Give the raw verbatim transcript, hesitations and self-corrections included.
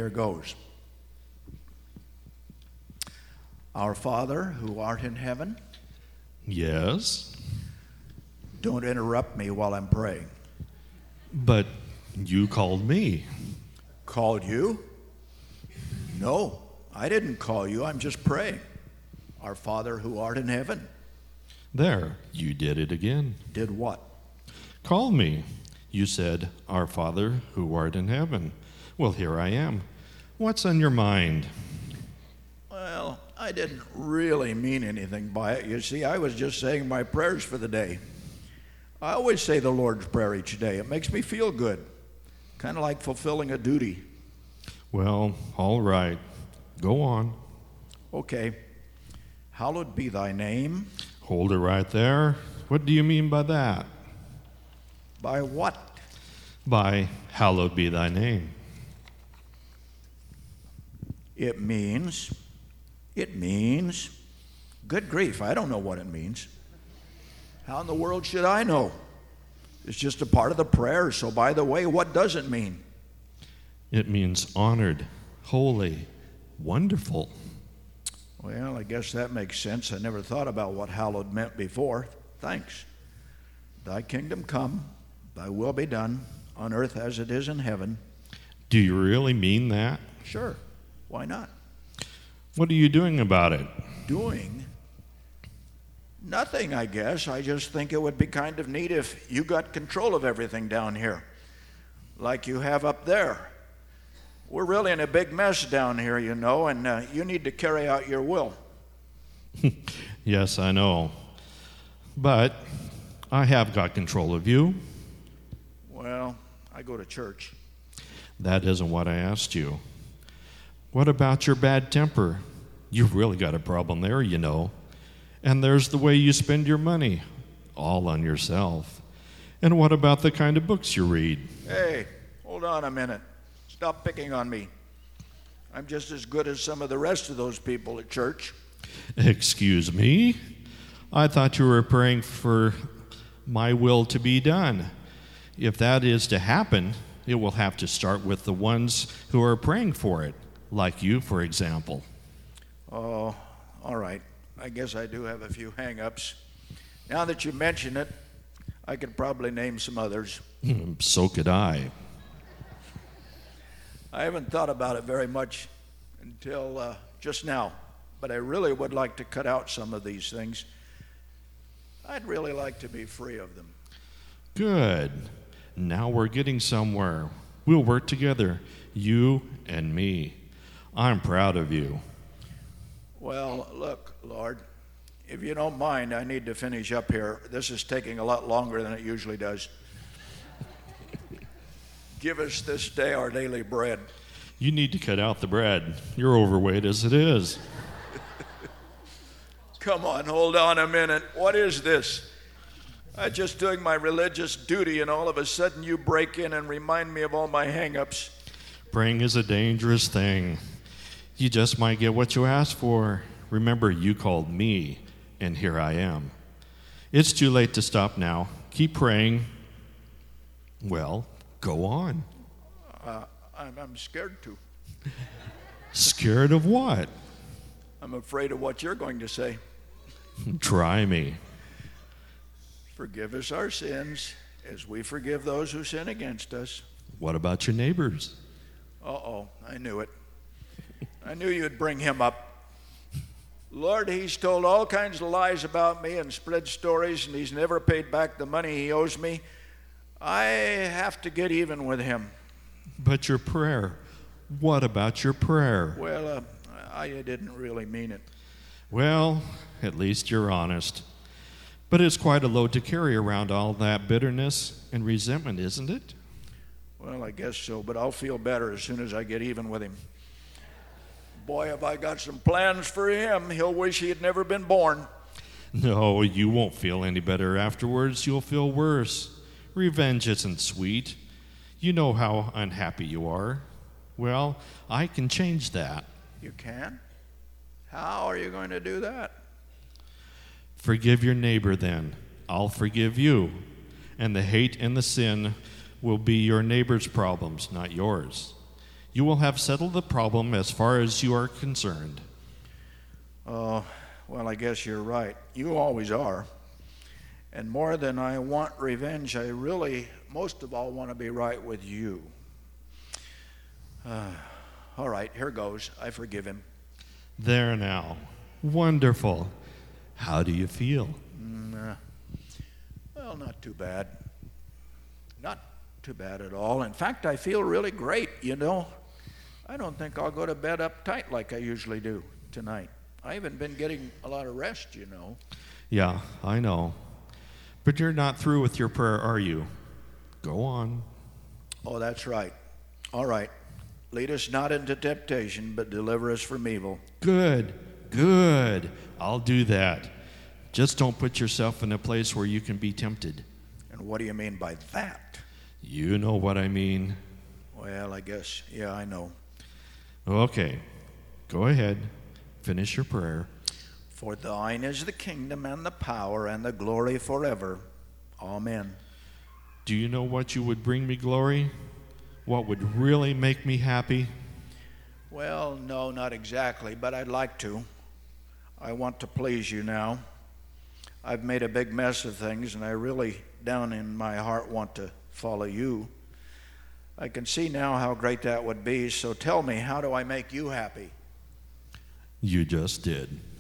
here goes. Our Father, who art in heaven. Yes? Don't interrupt me while I'm praying. But you called me. Called you? No, I didn't call you. I'm just praying. Our Father, who art in heaven. There, you did it again. Did what? Call me. You said, Our Father, who art in heaven. Well, here I am. What's on your mind? Well, I didn't really mean anything by it. You see, I was just saying my prayers for the day. I always say the Lord's Prayer each day. It makes me feel good, kind of like fulfilling a duty. Well, all right. Go on. Okay. Hallowed be thy name. Hold it right there. What do you mean by that? By what? By hallowed be thy name. It means, it means, good grief, I don't know what it means. How in the world should I know? It's just a part of the prayer. So by the way, what does it mean? It means honored, holy, wonderful. Well, I guess that makes sense. I never thought about what hallowed meant before. Thanks. Thy kingdom come, thy will be done, on earth as it is in heaven. Do you really mean that? Sure. Why not? What are you doing about it? Doing? Nothing, I guess. I just think it would be kind of neat if you got control of everything down here, like you have up there. We're really in a big mess down here, you know, and uh, you need to carry out your will. Yes, I know. But I have got control of you. Well, I go to church. That isn't what I asked you. What about your bad temper? You've really got a problem there, you know. And there's the way you spend your money, all on yourself. And what about the kind of books you read? Hey, hold on a minute. Stop picking on me. I'm just as good as some of the rest of those people at church. Excuse me? I thought you were praying for my will to be done. If that is to happen, it will have to start with the ones who are praying for it, like you, for example. Oh, all right. I guess I do have a few hang-ups. Now that you mention it, I could probably name some others. So could I. I haven't thought about it very much until uh, just now, but I really would like to cut out some of these things. I'd really like to be free of them. Good. Now we're getting somewhere. We'll work together, you and me. I'm proud of you. Well, look, Lord, if you don't mind, I need to finish up here. This is taking a lot longer than it usually does. Give us this day our daily bread. You need to cut out the bread. You're overweight as it is. Come on, hold on a minute. What is this? I'm just doing my religious duty, and all of a sudden you break in and remind me of all my hang-ups. Praying is a dangerous thing. You just might get what you asked for. Remember, you called me, and here I am. It's too late to stop now. Keep praying. Well, go on. Uh, I'm, I'm scared to. Scared of what? I'm afraid of what you're going to say. Try me. Forgive us our sins as we forgive those who sin against us. What about your neighbors? Uh-oh, I knew it. I knew you'd bring him up. Lord, he's told all kinds of lies about me and spread stories, and he's never paid back the money he owes me. I have to get even with him. But your prayer. What about your prayer? Well, uh, I didn't really mean it. Well, at least you're honest. But it's quite a load to carry around, all that bitterness and resentment, isn't it? Well, I guess so, but I'll feel better as soon as I get even with him. Boy, have I got some plans for him. He'll wish he had never been born. No, you won't feel any better afterwards. You'll feel worse. Revenge isn't sweet. You know how unhappy you are. Well, I can change that. You can? How are you going to do that? Forgive your neighbor then. I'll forgive you. And the hate and the sin will be your neighbor's problems, not yours. You will have settled the problem as far as you are concerned. Oh, well, I guess you're right. You always are. And more than I want revenge, I really, most of all, want to be right with you. Uh, all right, here goes. I forgive him. There now. Wonderful. How do you feel? Mm, uh, well, not too bad. Not too bad at all. In fact, I feel really great, you know. I don't think I'll go to bed uptight like I usually do tonight. I haven't been getting a lot of rest, you know. Yeah, I know. But you're not through with your prayer, are you? Go on. Oh, that's right. All right. Lead us not into temptation, but deliver us from evil. Good, good. I'll do that. Just don't put yourself in a place where you can be tempted. And what do you mean by that? You know what I mean. Well, I guess, yeah, I know. Okay, go ahead. Finish your prayer. For thine is the kingdom and the power and the glory forever. Amen. Do you know what you would bring me glory? What would really make me happy? Well, no, not exactly, but I'd like to. I want to please you now. I've made a big mess of things, and I really, down in my heart, want to follow you. I can see now how great that would be, so tell me, how do I make you happy? You just did.